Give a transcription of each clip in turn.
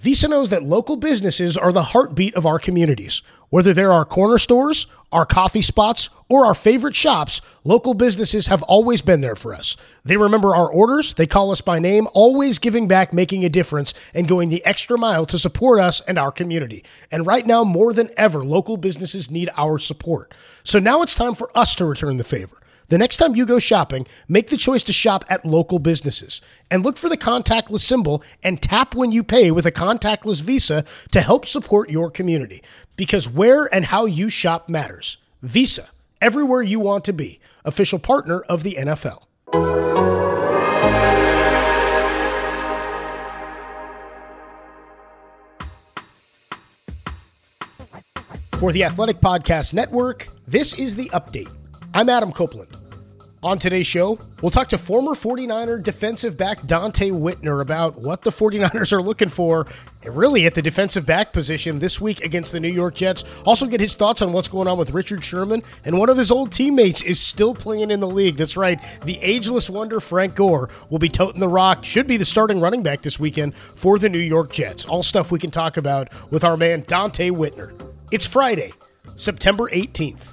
Visa knows that local businesses are the heartbeat of our communities. Whether they're our corner stores, our coffee spots, or our favorite shops, local businesses have always been there for us. They remember our orders, they call us by name, always giving back, making a difference, and going the extra mile to support us and our community. And right now, more than ever, local businesses need our support. So now it's time for us to return the favor. The next time you go shopping, make the choice to shop at local businesses and look for the contactless symbol and tap when you pay with a contactless Visa to help support your community. Because where and how you shop matters. Visa, everywhere you want to be. Official partner of the NFL. For the Athletic Podcast Network, this is The Update. I'm Adam Copeland. On today's show, we'll talk to former 49er defensive back Donte Whitner about what the 49ers are looking for, really at the defensive back position this week against the New York Jets. Also get his thoughts on what's going on with Richard Sherman, and one of his old teammates is still playing in the league. That's right, the ageless wonder Frank Gore will be toting the rock, should be the starting running back this weekend for the New York Jets. All stuff we can talk about with our man Donte Whitner. It's Friday, September 18th.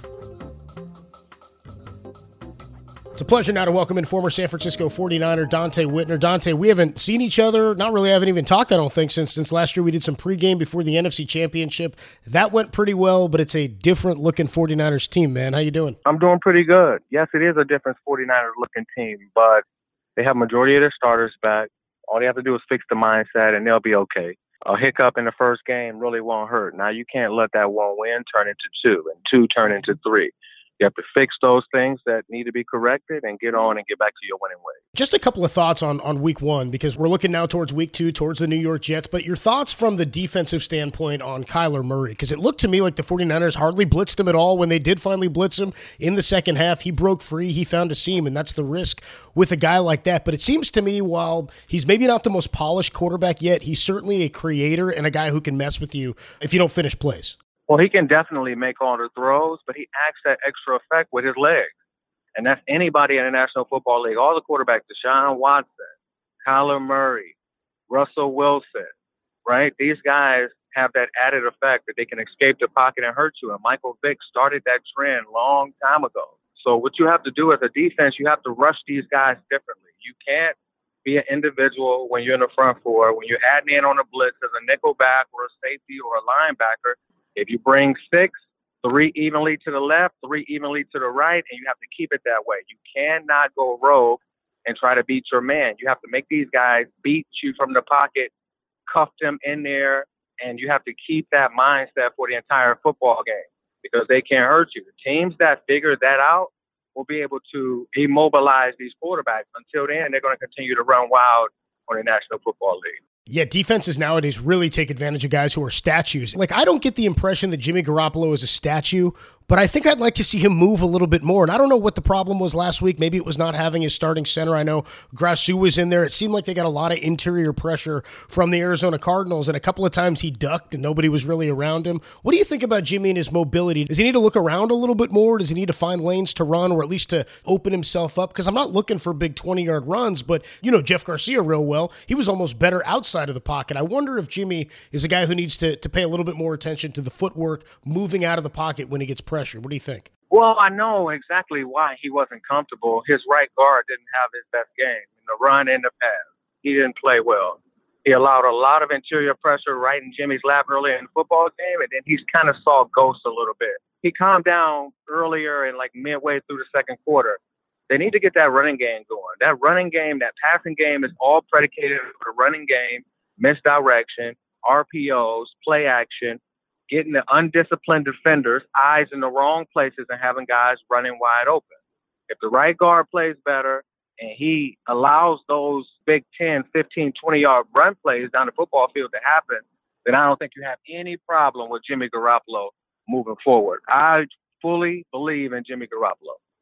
It's a pleasure now to welcome in former San Francisco 49er Donte Whitner. Donte, we haven't seen each other, haven't even talked, I don't think, since last year. We did some pregame before the NFC Championship. That went pretty well, but it's a different-looking 49ers team, man. How you doing? I'm doing pretty good. Yes, it is a different 49ers-looking team, but they have majority of their starters back. All they have to do is fix the mindset, and they'll be okay. A hiccup in the first game really won't hurt. Now, you can't let that one win turn into two, and two turn into three. You have to fix those things that need to be corrected and get on and get back to your winning ways. Just a couple of thoughts on week one, because we're looking now towards week two, towards the New York Jets, but your thoughts from the defensive standpoint on Kyler Murray, because it looked to me like the 49ers hardly blitzed him at all. When they did finally blitz him in the second half, he broke free, he found a seam, and that's the risk with a guy like that. But it seems to me, while he's maybe not the most polished quarterback yet, he's certainly a creator and a guy who can mess with you if you don't finish plays. Well, he can definitely make all the throws, but he adds that extra effect with his legs. And that's anybody in the National Football League. All the quarterbacks, Deshaun Watson, Kyler Murray, Russell Wilson, right? These guys have that added effect that they can escape the pocket and hurt you. And Michael Vick started that trend a long time ago. So what you have to do as a defense, you have to rush these guys differently. You can't be an individual when you're in the front four. When you're adding in on a blitz as a nickel back or a safety or a linebacker, if you bring six, three evenly to the left, three evenly to the right, and you have to keep it that way. You cannot go rogue and try to beat your man. You have to make these guys beat you from the pocket, cuff them in there, and you have to keep that mindset for the entire football game because they can't hurt you. The teams that figure that out will be able to immobilize these quarterbacks. Until then, they're going to continue to run wild on the National Football League. Yeah, defenses nowadays really take advantage of guys who are statues. Like, I don't get the impression that Jimmy Garoppolo is a statue, but I think I'd like to see him move a little bit more. And I don't know what the problem was last week. Maybe it was not having his starting center. I know Grasu was in there. It seemed like they got a lot of interior pressure from the Arizona Cardinals, and a couple of times he ducked and nobody was really around him. What do you think about Jimmy and his mobility? Does he need to look around a little bit more? Does he need to find lanes to run, or at least to open himself up? Because I'm not looking for big 20-yard runs, but you know Jeff Garcia real well. He was almost better outside of the pocket. I wonder if Jimmy is a guy who needs to pay a little bit more attention to the footwork, moving out of the pocket when he gets pressure. What do you think? Well, I know exactly why he wasn't comfortable. His right guard didn't have his best game in the run and the pass. He didn't play well. He allowed a lot of interior pressure right in Jimmy's lap earlier in the football game, and then he kind of saw ghosts a little bit. He calmed down earlier and like midway through the second quarter. They need to get that running game going. That running game, that passing game is all predicated on the running game, misdirection, RPOs, play action, getting the undisciplined defenders' eyes in the wrong places and having guys running wide open. If the right guard plays better and he allows those big 10, 15, 20-yard run plays down the football field to happen, then I don't think you have any problem with Jimmy Garoppolo moving forward. I fully believe in Jimmy Garoppolo.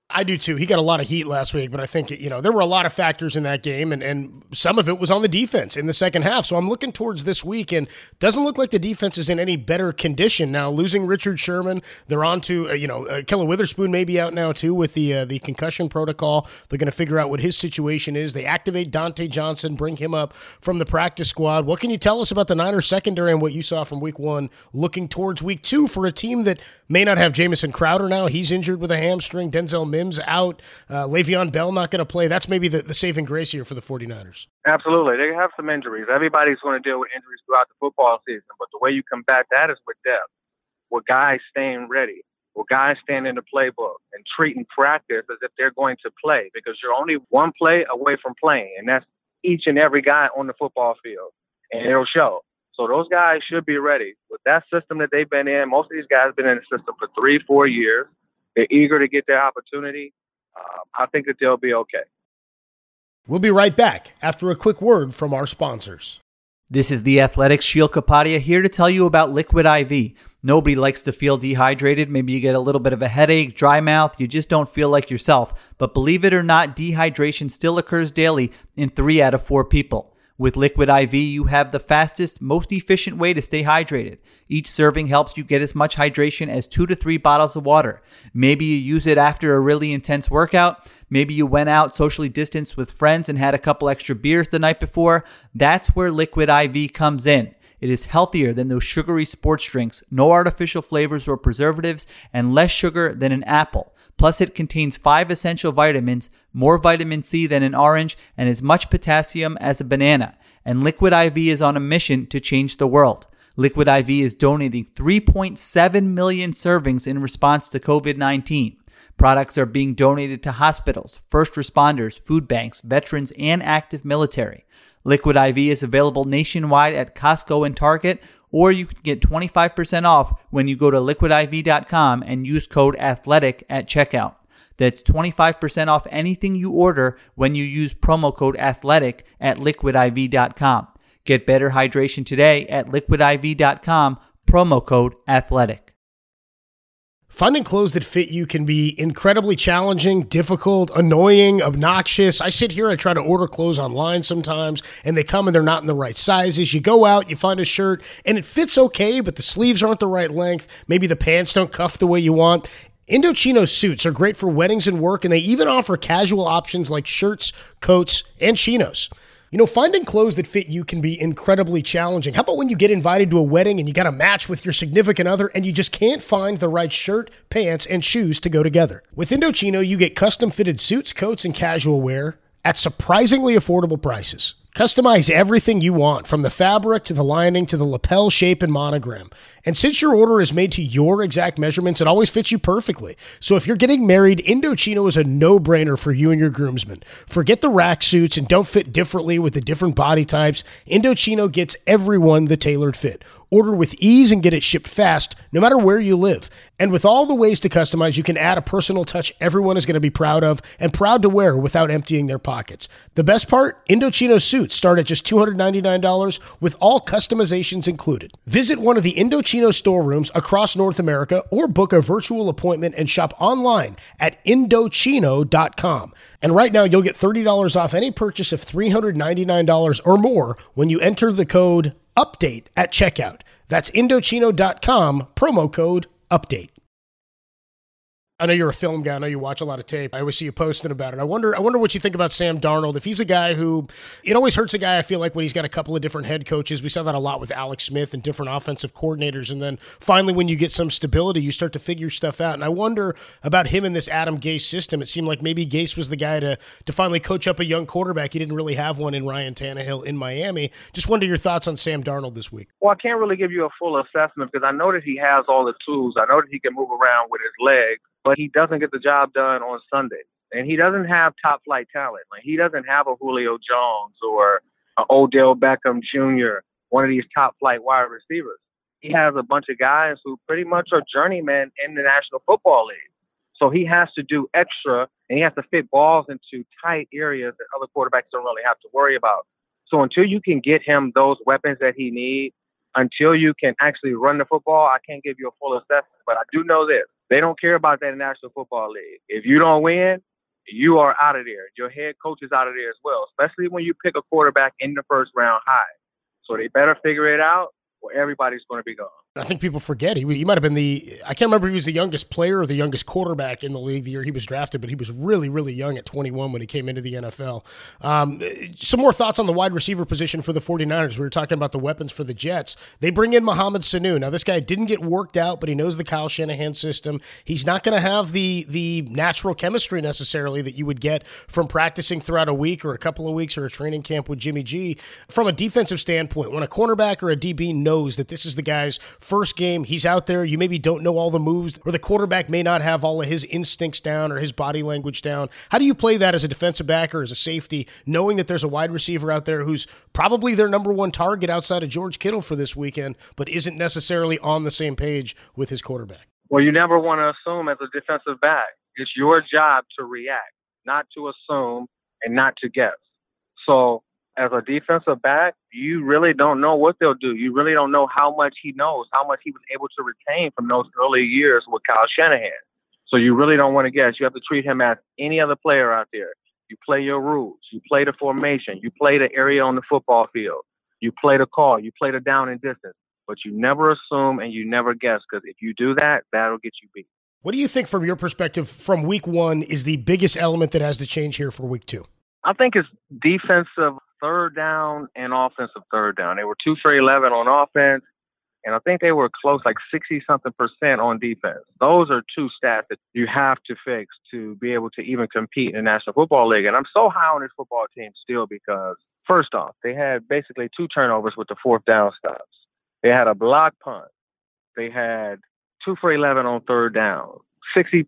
I do too. He got a lot of heat last week, but I think, there were a lot of factors in that game, and some of it was on the defense in the second half. So I'm looking towards this week, and doesn't look like the defense is in any better condition now. Losing Richard Sherman, they're on to, Keller Witherspoon may be out now too with the concussion protocol. They're going to figure out what his situation is. They activate Dante Johnson, bring him up from the practice squad. What can you tell us about the Niners secondary and what you saw from week 1 looking towards week 2 for a team that may not have Jamison Crowder now? He's injured with a hamstring. Denzel Mims out. Le'Veon Bell not going to play. That's maybe the saving grace here for the 49ers. Absolutely. They have some injuries. Everybody's going to deal with injuries throughout the football season, but the way you combat that is with depth, with guys staying ready, with guys staying in the playbook and treating practice as if they're going to play, because you're only one play away from playing, and that's each and every guy on the football field, and it'll show. So those guys should be ready. With that system that they've been in, most of these guys have been in the system for 3-4 years. They're eager to get their opportunity. I think that they'll be okay. We'll be right back after a quick word from our sponsors. This is The Athletic's Sheil Kapadia here to tell you about Liquid IV. Nobody likes to feel dehydrated. Maybe you get a little bit of a headache, dry mouth, you just don't feel like yourself. But believe it or not, dehydration still occurs daily in 3 out of 4 people. With Liquid IV, you have the fastest, most efficient way to stay hydrated. Each serving helps you get as much hydration as 2 to 3 bottles of water. Maybe you use it after a really intense workout. Maybe you went out socially distanced with friends and had a couple extra beers the night before. That's where Liquid IV comes in. It is healthier than those sugary sports drinks, no artificial flavors or preservatives, and less sugar than an apple. Plus, it contains 5 essential vitamins, more vitamin C than an orange, and as much potassium as a banana. And Liquid IV is on a mission to change the world. Liquid IV is donating 3.7 million servings in response to COVID-19. Products are being donated to hospitals, first responders, food banks, veterans, and active military. Liquid IV is available nationwide at Costco and Target, or you can get 25% off when you go to liquidiv.com and use code ATHLETIC at checkout. That's 25% off anything you order when you use promo code ATHLETIC at liquidiv.com. Get better hydration today at liquidiv.com, promo code ATHLETIC. Finding clothes that fit you can be incredibly challenging, difficult, annoying, obnoxious. I sit here, I try to order clothes online sometimes, and they come and they're not in the right sizes. You go out, you find a shirt, and it fits okay, but the sleeves aren't the right length. Maybe the pants don't cuff the way you want. Indochino suits are great for weddings and work, and they even offer casual options like shirts, coats, and chinos. Finding clothes that fit you can be incredibly challenging. How about when you get invited to a wedding and you got a match with your significant other and you just can't find the right shirt, pants, and shoes to go together? With Indochino, you get custom-fitted suits, coats, and casual wear at surprisingly affordable prices. Customize everything you want, from the fabric to the lining to the lapel shape and monogram. And since your order is made to your exact measurements, it always fits you perfectly. So if you're getting married, Indochino is a no-brainer for you and your groomsmen. Forget the rack suits and don't fit differently with the different body types. Indochino gets everyone the tailored fit. Order with ease and get it shipped fast, no matter where you live. And with all the ways to customize, you can add a personal touch everyone is going to be proud of and proud to wear without emptying their pockets. The best part? Indochino suits start at just $299 with all customizations included. Visit one of the Indochino storerooms across North America or book a virtual appointment and shop online at Indochino.com. And right now, you'll get $30 off any purchase of $399 or more when you enter the code UPDATE at checkout. That's Indochino.com, promo code UPDATE. I know you're a film guy. I know you watch a lot of tape. I always see you posting about it. I wonder what you think about Sam Darnold. If he's a guy who, it always hurts a guy, I feel like, when he's got a couple of different head coaches. We saw that a lot with Alex Smith and different offensive coordinators. And then finally, when you get some stability, you start to figure stuff out. And I wonder about him in this Adam Gase system. It seemed like maybe Gase was the guy to finally coach up a young quarterback. He didn't really have one in Ryan Tannehill in Miami. Just wonder your thoughts on Sam Darnold this week. Well, I can't really give you a full assessment because I know that he has all the tools. I know that he can move around with his legs, but he doesn't get the job done on Sunday. And he doesn't have top-flight talent. Like, he doesn't have a Julio Jones or an Odell Beckham Jr., one of these top-flight wide receivers. He has a bunch of guys who pretty much are journeymen in the National Football League. So he has to do extra, and he has to fit balls into tight areas that other quarterbacks don't really have to worry about. So until you can get him those weapons that he needs, until you can actually run the football, I can't give you a full assessment. But I do know this. They don't care about that in the National Football League. If you don't win, you are out of there. Your head coach is out of there as well, especially when you pick a quarterback in the first round high. So they better figure it out or everybody's going to be gone. I think people forget he might have been I can't remember if he was the youngest player or the youngest quarterback in the league the year he was drafted, but he was really, really young at 21 when he came into the NFL. Some more thoughts on the wide receiver position for the 49ers. We were talking about the weapons for the Jets. They bring in Mohamed Sanu. Now, this guy didn't get worked out, but he knows the Kyle Shanahan system. He's not going to have the natural chemistry necessarily that you would get from practicing throughout a week or a couple of weeks or a training camp with Jimmy G. From a defensive standpoint, when a cornerback or a DB knows that this is the guy's first game, he's out there, you maybe don't know all the moves, or the quarterback may not have all of his instincts down or his body language down. How do you play that as a defensive back or as a safety, knowing that there's a wide receiver out there who's probably their number one target outside of George Kittle for this weekend, but isn't necessarily on the same page with his quarterback? Well, you never want to assume as a defensive back. It's your job to react, not to assume and not to guess. So as a defensive back, you really don't know what they'll do. You really don't know how much he knows, how much he was able to retain from those early years with Kyle Shanahan. So you really don't want to guess. You have to treat him as any other player out there. You play your rules. You play the formation. You play the area on the football field. You play the call. You play the down and distance. But you never assume and you never guess, because if you do that, that'll get you beat. What do you think from your perspective from week one is the biggest element that has to change here for week two? I think it's defensive third down and offensive third down. They were 2 for 11 on offense, and I think they were close, like 60-something% on defense. Those are two stats that you have to fix to be able to even compete in the National Football League. And I'm so high on this football team still because, first off, they had basically 2 turnovers with the fourth down stops. They had a block punt. They had 2 for 11 on third down, 60+%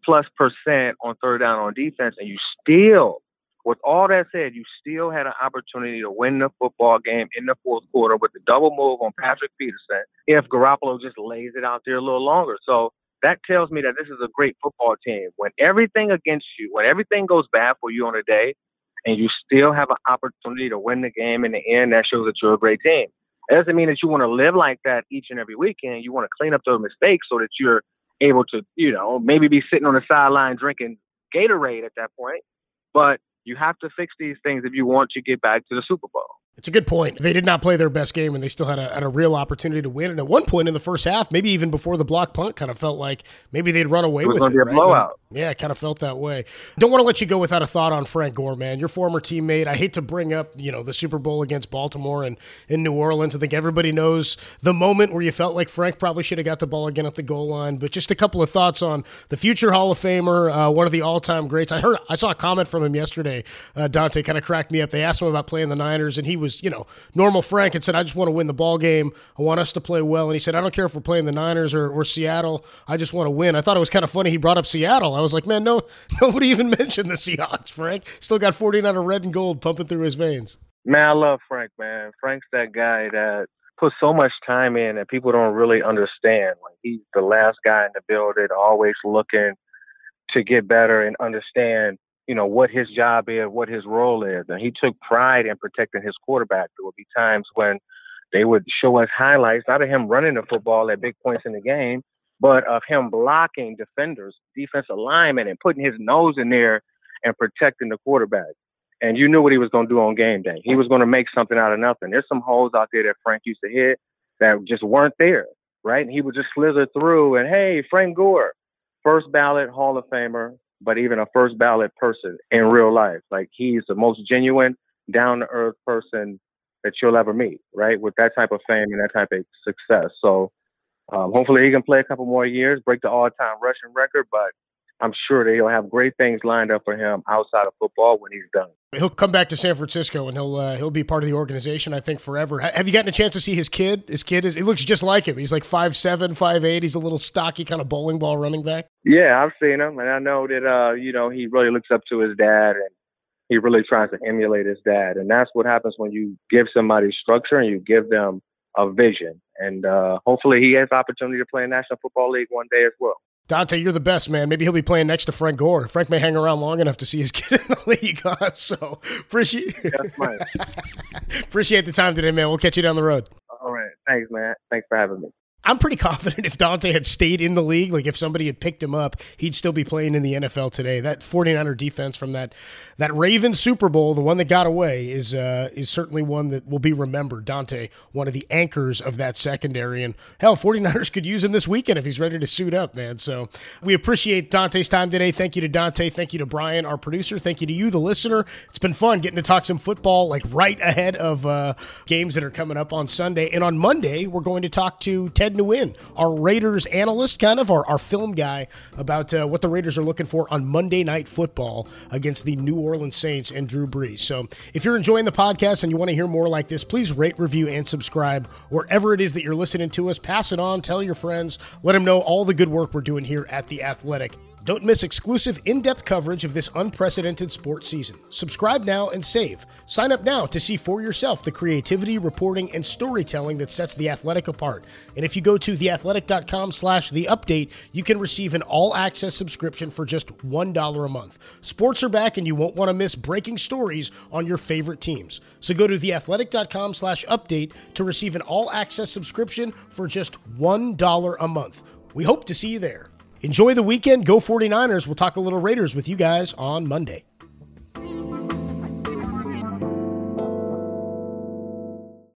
on third down on defense, and you still, with all that said, you still had an opportunity to win the football game in the fourth quarter with the double move on Patrick Peterson if Garoppolo just lays it out there a little longer. So that tells me that this is a great football team. When everything against you, when everything goes bad for you on a day, and you still have an opportunity to win the game in the end, that shows that you're a great team. It doesn't mean that you want to live like that each and every weekend. You want to clean up those mistakes so that you're able to, maybe be sitting on the sideline drinking Gatorade at that point. But you have to fix these things if you want to get back to the Super Bowl. It's a good point. They did not play their best game, and they still had a real opportunity to win. And at one point in the first half, maybe even before the block punt, kind of felt like maybe they'd run away with it. It was going to be a blowout. Yeah, it kind of felt that way. Don't want to let you go without a thought on Frank Gore, man. Your former teammate. I hate to bring up, the Super Bowl against Baltimore and in New Orleans. I think everybody knows the moment where you felt like Frank probably should have got the ball again at the goal line. But just a couple of thoughts on the future Hall of Famer, one of the all-time greats. I saw a comment from him yesterday. Dante kind of cracked me up. They asked him about playing the Niners, and he was, normal Frank, and said, I just want to win the ball game. I want us to play well. And he said, I don't care if we're playing the Niners or Seattle. I just want to win. I thought it was kind of funny he brought up Seattle. I was like, man, nobody even mentioned the Seahawks, Frank. Still got 49 of red and gold pumping through his veins. Man, I love Frank, man. Frank's that guy that puts so much time in that people don't really understand. Like, he's the last guy in the building, always looking to get better and understand what his job is, what his role is. And he took pride in protecting his quarterback. There would be times when they would show us highlights, not of him running the football at big points in the game, but of him blocking defenders, defensive linemen, and putting his nose in there and protecting the quarterback. And you knew what he was going to do on game day. He was going to make something out of nothing. There's some holes out there that Frank used to hit that just weren't there, right? And he would just slither through and, hey, Frank Gore, first ballot Hall of Famer, but even a first ballot person in real life. Like, he's the most genuine, down-to-earth person that you'll ever meet, right? With that type of fame and that type of success. So hopefully he can play a couple more years, break the all-time rushing record, but I'm sure that he'll have great things lined up for him outside of football when he's done. He'll come back to San Francisco, and he'll be part of the organization, I think, forever. Have you gotten a chance to see his kid? He looks just like him. He's like 5'7", 5'8". He's a little stocky, kind of bowling ball running back. Yeah, I've seen him, and I know that he really looks up to his dad, and he really tries to emulate his dad. And that's what happens when you give somebody structure and you give them a vision. And hopefully he has the opportunity to play in National Football League one day as well. Dante, you're the best, man. Maybe he'll be playing next to Frank Gore. Frank may hang around long enough to see his kid in the league. So appreciate the time today, man. We'll catch you down the road. All right. Thanks, man. Thanks for having me. I'm pretty confident if Dante had stayed in the league, like if somebody had picked him up, he'd still be playing in the NFL today. That 49er defense from that Ravens Super Bowl, the one that got away, is certainly one that will be remembered. Dante, one of the anchors of that secondary. And hell, 49ers could use him this weekend if he's ready to suit up, man. So we appreciate Dante's time today. Thank you to Dante. Thank you to Brian, our producer. Thank you to you, the listener. It's been fun getting to talk some football like right ahead of games that are coming up on Sunday. And on Monday, we're going to talk to Ted Nguyen, our Raiders analyst, kind of our film guy, about what the Raiders are looking for on Monday Night Football against the New Orleans Saints and Drew Brees. So if you're enjoying the podcast and you want to hear more like this, please rate, review, and subscribe wherever it is that you're listening to us. Pass it on, tell your friends, let them know all the good work we're doing here at The Athletic. Don't miss exclusive in-depth coverage of this unprecedented sports season. Subscribe now and save. Sign up now to see for yourself the creativity, reporting, and storytelling that sets The Athletic apart. And if you go to theathletic.com/theupdate, you can receive an all-access subscription for just $1 a month. Sports are back, and you won't want to miss breaking stories on your favorite teams. So go to theathletic.com/update to receive an all-access subscription for just $1 a month. We hope to see you there. Enjoy the weekend. Go 49ers. We'll talk a little Raiders with you guys on Monday.